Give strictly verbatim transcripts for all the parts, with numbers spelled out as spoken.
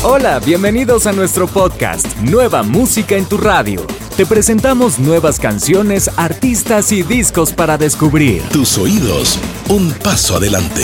Hola, bienvenidos a nuestro podcast, Nueva Música en tu Radio. Te presentamos nuevas canciones, artistas y discos para descubrir. Tus oídos, un paso adelante.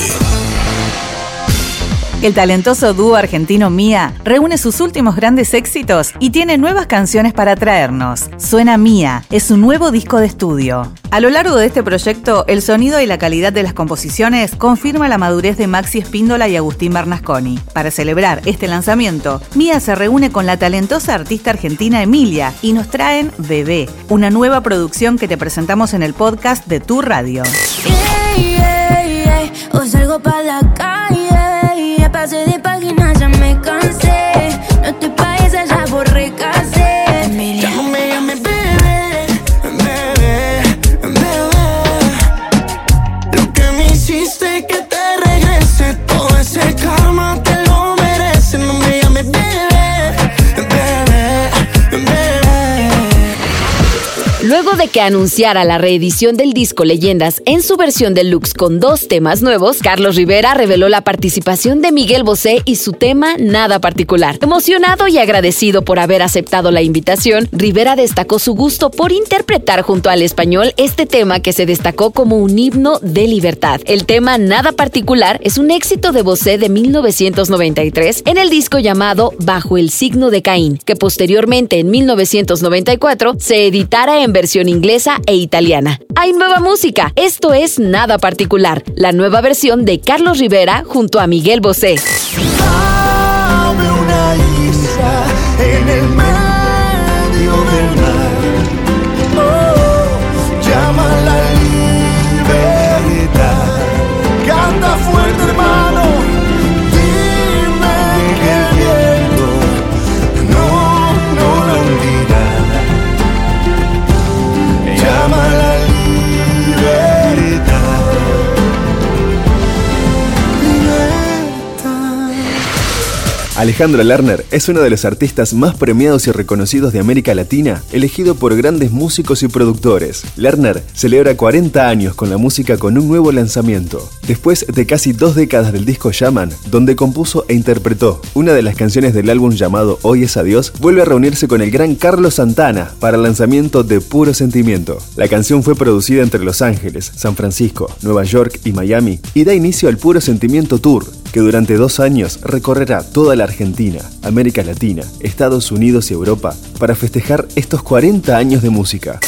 El talentoso dúo argentino Mía reúne sus últimos grandes éxitos y tiene nuevas canciones para traernos. Suena Mía, es su nuevo disco de estudio. A lo largo de este proyecto, el sonido y la calidad de las composiciones confirma la madurez de Maxi Espíndola y Agustín Bernasconi. Para celebrar este lanzamiento, Mía se reúne con la talentosa artista argentina Emilia y nos traen Bebé, una nueva producción que te presentamos en el podcast de Tu Radio. Yeah, yeah, yeah. O salgo pa' la calle, ya pasé de página, ya me cansé. No estoy pa' esa, ya borré casé. Emilia, no me llames bebé, bebé, bebé. Lo que me hiciste que te regrese, todo ese karma te lo merece. No me llames bebé, bebé, bebé. Luego de que anunciara la reedición del disco Leyendas en su versión deluxe con dos temas nuevos, Carlos Rivera reveló la participación de Miguel Bosé y su tema Nada Particular. Emocionado y agradecido por haber aceptado la invitación, Rivera destacó su gusto por interpretar junto al español este tema que se destacó como un himno de libertad. El tema Nada Particular es un éxito de Bosé de mil novecientos noventa y tres en el disco llamado Bajo el signo de Caín, que posteriormente en mil novecientos noventa y cuatro se editara en versión inglesa e italiana. Hay nueva música, esto es Nada Particular, la nueva versión de Carlos Rivera junto a Miguel Bosé. Dame una isla en el medio del mar. Oh, llama la libertad. Canta fuerte, hermano. Dime que el viento no, no la hundirá. Llama la libertad. Alejandro Lerner es uno de los artistas más premiados y reconocidos de América Latina, elegido por grandes músicos y productores. Lerner celebra cuarenta años con la música con un nuevo lanzamiento. Después de casi dos décadas del disco Llaman, donde compuso e interpretó una de las canciones del álbum llamado Hoy es Adiós, vuelve a reunirse con el gran Carlos Santana para el lanzamiento de Puro Sentimiento. La canción fue producida entre Los Ángeles, San Francisco, Nueva York y Miami y da inicio al Puro Sentimiento Tour, que durante dos años recorrerá toda la Argentina, América Latina, Estados Unidos y Europa para festejar estos cuarenta años de música.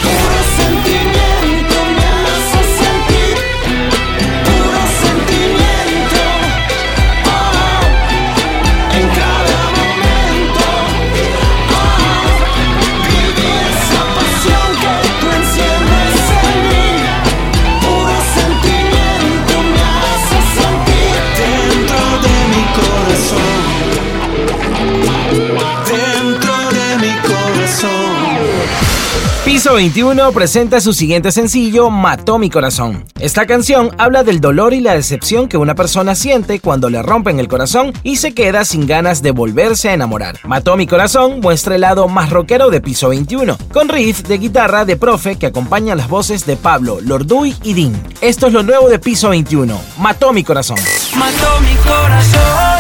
Piso veintiuno presenta su siguiente sencillo, Mató mi corazón. Esta canción habla del dolor y la decepción que una persona siente cuando le rompen el corazón y se queda sin ganas de volverse a enamorar. Mató mi corazón muestra el lado más rockero de Piso veintiuno, con riff de guitarra de Profe que acompañan las voces de Pablo, Lorduy y Dean. Esto es lo nuevo de Piso veintiuno, Mató mi corazón. Mató mi corazón.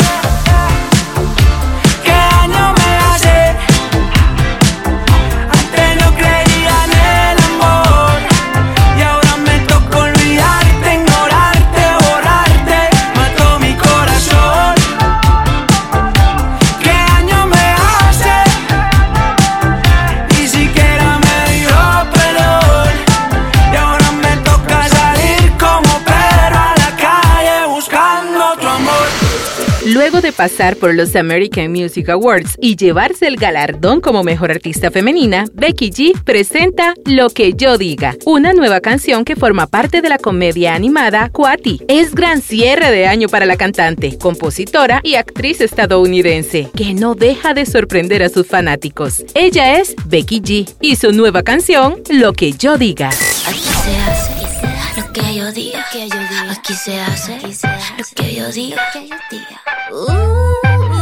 Luego de pasar por los American Music Awards y llevarse el galardón como mejor artista femenina, Becky G presenta Lo que yo diga, una nueva canción que forma parte de la comedia animada Coati. Es gran cierre de año para la cantante, compositora y actriz estadounidense, que no deja de sorprender a sus fanáticos. Ella es Becky G y su nueva canción, Lo que yo diga. Aquí se hace lo que yo diga, aquí se hace lo que yo diga. Uh, uh,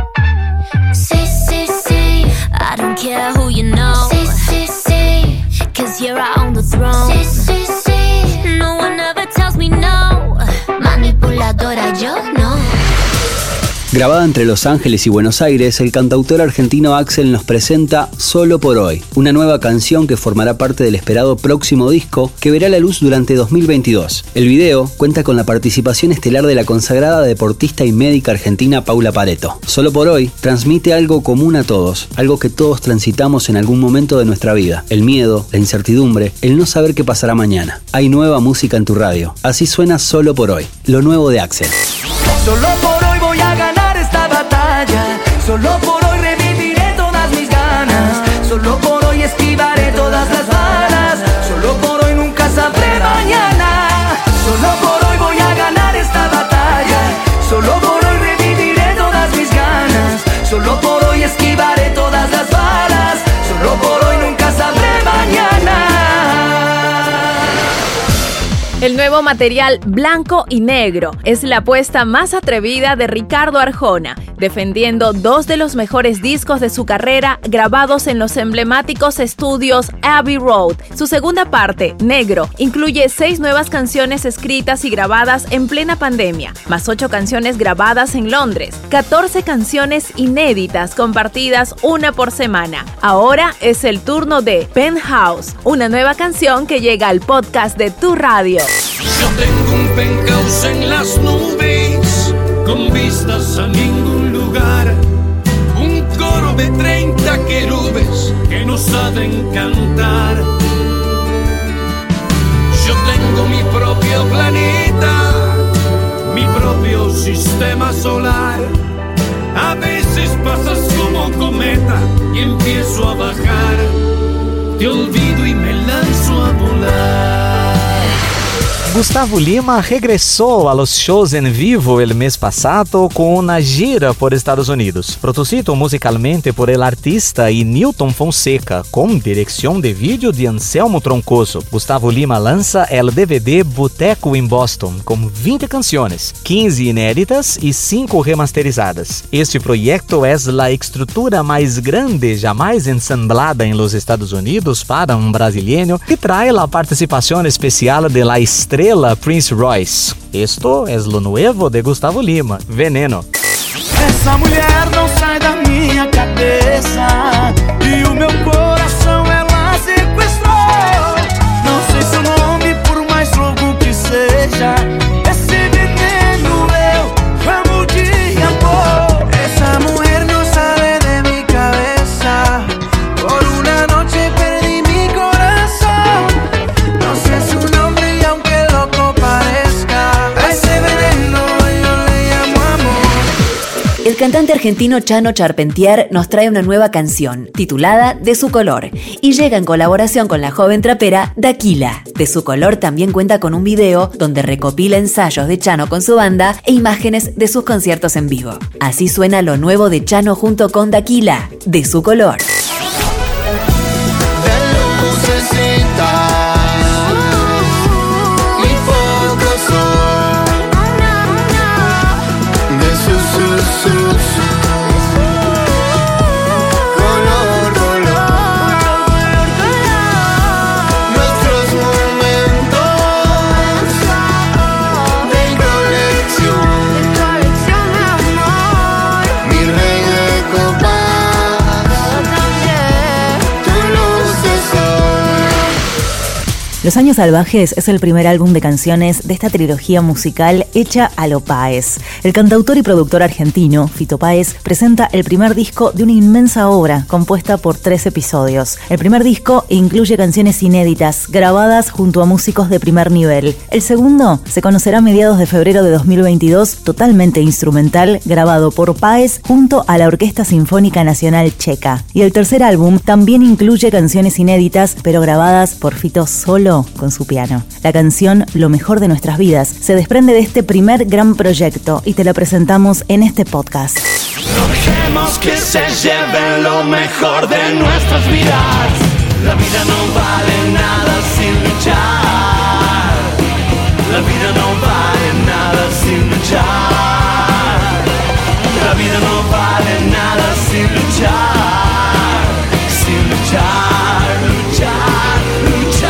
uh, sí, sí, sí, I don't care who you know. Sí, sí, sí, here I own the throne. Sí, sí, sí, no one ever tells me no. Manipuladora yo no. Grabada entre Los Ángeles y Buenos Aires, el cantautor argentino Axel nos presenta Solo por Hoy, una nueva canción que formará parte del esperado próximo disco que verá la luz durante dos mil veintidós. El video cuenta con la participación estelar de la consagrada deportista y médica argentina Paula Pareto. Solo por Hoy transmite algo común a todos, algo que todos transitamos en algún momento de nuestra vida: el miedo, la incertidumbre, el no saber qué pasará mañana. Hay nueva música en tu radio. Así suena Solo por Hoy, lo nuevo de Axel. Solo por hoy voy a ganar esta batalla. Solo por hoy reviviré todas mis ganas. Solo por hoy esquivaré todas las balas. Solo por hoy nunca sabré mañana. Solo por hoy voy a ganar esta batalla. Solo por hoy reviviré todas mis ganas. Solo por hoy esquivaré todas las balas. Solo por hoy nunca sabré mañana. El nuevo material Blanco y Negro es la apuesta más atrevida de Ricardo Arjona, defendiendo dos de los mejores discos de su carrera grabados en los emblemáticos estudios Abbey Road. Su segunda parte, Negro, incluye seis nuevas canciones escritas y grabadas en plena pandemia, más ocho canciones grabadas en Londres, catorce canciones inéditas compartidas una por semana. Ahora es el turno de Penthouse, una nueva canción que llega al podcast de Tu Radio. Yo tengo un penthouse en las nubes, con vistas a ningún lugar. Un coro de treinta querubes que nos saben cantar. Yo tengo mi propio planeta, mi propio sistema solar. A veces pasas como cometa y empiezo a bajar. Te olvido y me lanzo a volar. Gustavo Lima regresó a los shows en vivo el mes pasado con una gira por Estados Unidos, producido musicalmente por el artista y Newton Fonseca, con dirección de vídeo de Anselmo Troncoso. Gustavo Lima lanza el D V D Boteco en Boston, con veinte canciones, quince inéditas y cinco remasterizadas. Este proyecto es la estructura más grande jamás ensamblada en los Estados Unidos para un brasileño, que trae la participación especial de la estrella Prince Royce. Esto es lo nuevo de Gustavo Lima, Veneno. Essa mulher não sai da minha cabeça e o meu coração ela sequestrou. Não sei seu nome, por mais louco que seja. Esse veneno eu amo de amor. Essa mulher não sale de mi cabeza. Por una noche perdí mi corazón. No sé su nombre y aunque el cantante argentino Chano Charpentier nos trae una nueva canción, titulada De Su Color, y llega en colaboración con la joven trapera Daquila. De Su Color también cuenta con un video donde recopila ensayos de Chano con su banda e imágenes de sus conciertos en vivo. Así suena lo nuevo de Chano junto con Daquila, De Su Color. Los Años Salvajes es el primer álbum de canciones de esta trilogía musical hecha a lo Páez. El cantautor y productor argentino, Fito Páez, presenta el primer disco de una inmensa obra compuesta por tres episodios. El primer disco incluye canciones inéditas, grabadas junto a músicos de primer nivel. El segundo se conocerá a mediados de febrero de dos mil veintidós, totalmente instrumental, grabado por Páez junto a la Orquesta Sinfónica Nacional Checa. Y el tercer álbum también incluye canciones inéditas, pero grabadas por Fito solo con su piano. La canción Lo Mejor de Nuestras Vidas se desprende de este primer gran proyecto y te la presentamos en este podcast. No dejemos que se lleven lo mejor de nuestras vidas. La vida no vale nada sin luchar. La vida no vale nada sin luchar. La vida no vale nada sin luchar. Sin luchar, luchar, luchar.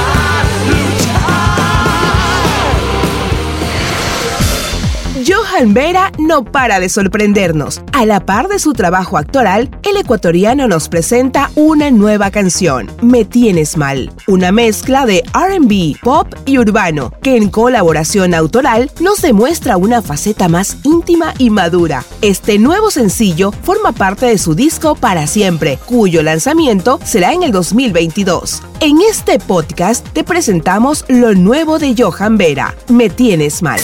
Johan Vera no para de sorprendernos. A la par de su trabajo actoral, el ecuatoriano nos presenta una nueva canción, Me Tienes Mal, una mezcla de R and B, pop y urbano, que en colaboración autoral nos demuestra una faceta más íntima y madura. Este nuevo sencillo forma parte de su disco Para Siempre, cuyo lanzamiento será en el dos mil veintidós. En este podcast te presentamos lo nuevo de Johan Vera, Me Tienes Mal.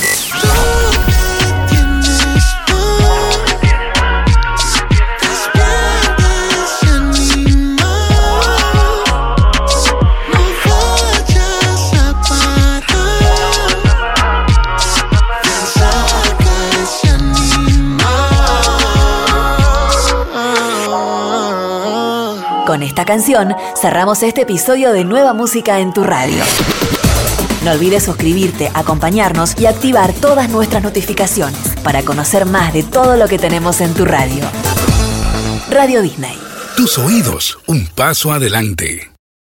Con esta canción cerramos este episodio de Nueva Música en tu Radio. No olvides suscribirte, acompañarnos y activar todas nuestras notificaciones para conocer más de todo lo que tenemos en tu radio. Radio Disney. Tus oídos, un paso adelante.